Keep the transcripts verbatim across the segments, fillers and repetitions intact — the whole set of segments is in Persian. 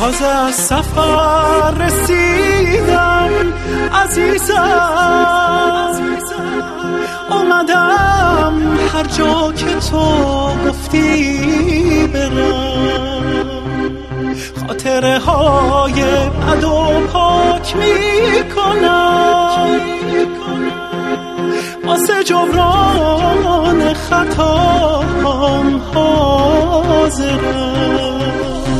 تازه از سفر رسیدم عزیزم، اومدم هر جا که تو گفتی برم، خاطره های بد و پاک میکنم، واسه جبران خطاام حاضرم.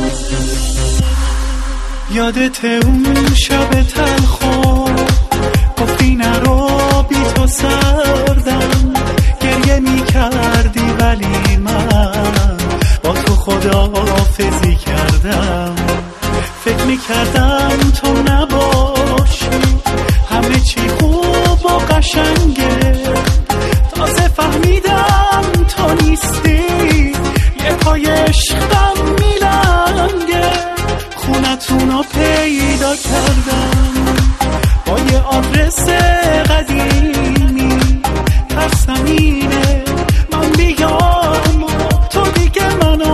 یادت اون شب تلخو گفتی نرو بی تو سردم، گریه می کردی ولی من با تو خداحافظی کردم، فکر می کردم تو نباشی همه چی خوب و قشنگه، تازه فهمیدم تو نیستی یه پای عشقم میلنگه، خونتونو پیدا کردم با یه آدرس قدیمی، ترسم اینه من بیام تو دیگه منو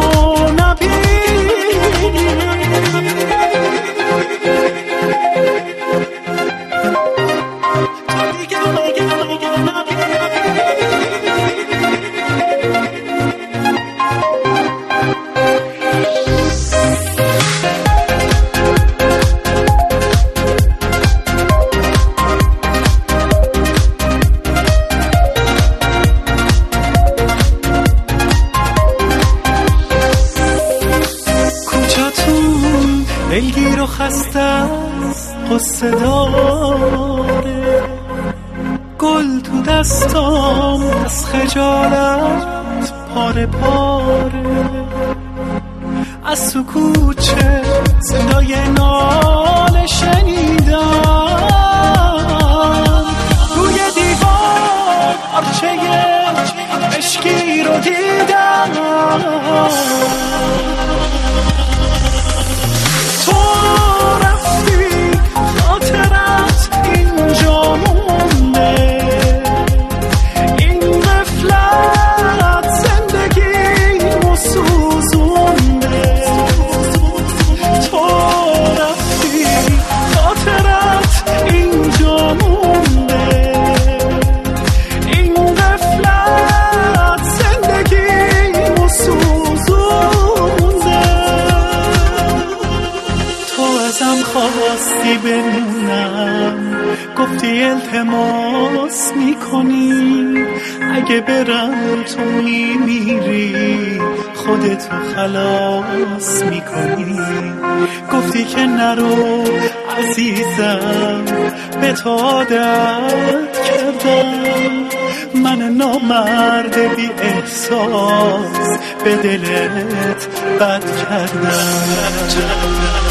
نبینی. تو دیگه مگه مگه نبینی. دلگیر و خسته است قصه داره، گل تو دستام از خجالت پاره پاره، از تو کوچه صدای ناله شنیدم، روی دیوار پارچه عشقی رو دیدم، خواستی بمونم، گفتی التماس میکنی اگه برم تو میمیری خودتو خلاص میکنی، گفتی که نرو عزیزم به تو عادت کردم، من نامرد بی احساس به دلت بد کردم.